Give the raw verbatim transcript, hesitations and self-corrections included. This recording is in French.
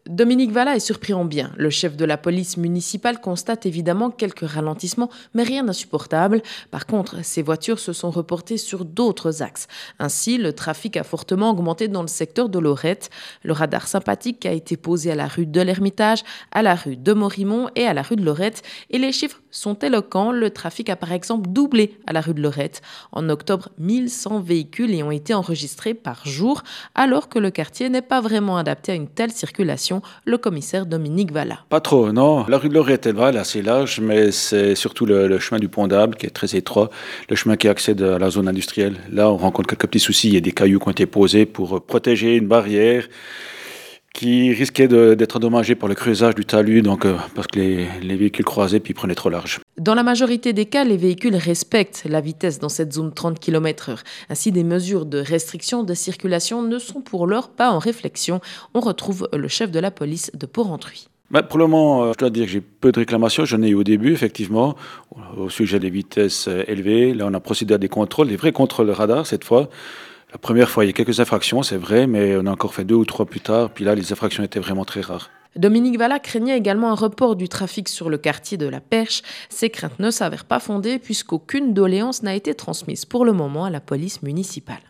Dominique Vallat est surpris en bien. Le chef de la police municipale constate évidemment quelques ralentissements, mais rien d'insupportable. Par contre, ces voitures se sont reportées sur d'autres axes. Ainsi, le trafic a fortement augmenté dans le secteur de Lorette. Le radar sympathique a été posé à la rue de l'Ermitage, à la rue de Morimont et à la rue de Lorette. Et les chiffres sont éloquents. Le trafic a par exemple doublé à la rue de Lorette. En octobre, mille cent véhicules y ont été enregistrés par jour, alors que le quartier n'est pas vraiment adapté à une telle circulation. Le commissaire Dominique Vallat. Pas trop, non. La rue de Lorette, elle va, elle est assez large, mais c'est surtout le, le chemin du Pont d'Arbre qui est très étroit, le chemin qui accède à la zone industrielle. Là, on rencontre quelques petits soucis. Il y a des cailloux qui ont été posés pour protéger une barrière qui risquait de, d'être endommagée par le creusage du talus, donc, euh, parce que les, les véhicules croisaient puis prenaient trop large. Dans la majorité des cas, les véhicules respectent la vitesse dans cette zone trente kilomètres heure. Ainsi, des mesures de restriction de circulation ne sont pour l'heure pas en réflexion. On retrouve le chef de la police de Porrentruy. Bah, pour le moment, euh, je dois dire que j'ai peu de réclamations. J'en ai eu au début, effectivement, au sujet des vitesses euh, élevées. Là, on a procédé à des contrôles, des vrais contrôles radar cette fois. La première fois, il y a quelques infractions, c'est vrai, mais on a encore fait deux ou trois plus tard. Puis là, les infractions étaient vraiment très rares. Dominique Vallat craignait également un report du trafic sur le quartier de la Perche. Ces craintes ne s'avèrent pas fondées puisqu'aucune doléance n'a été transmise pour le moment à la police municipale.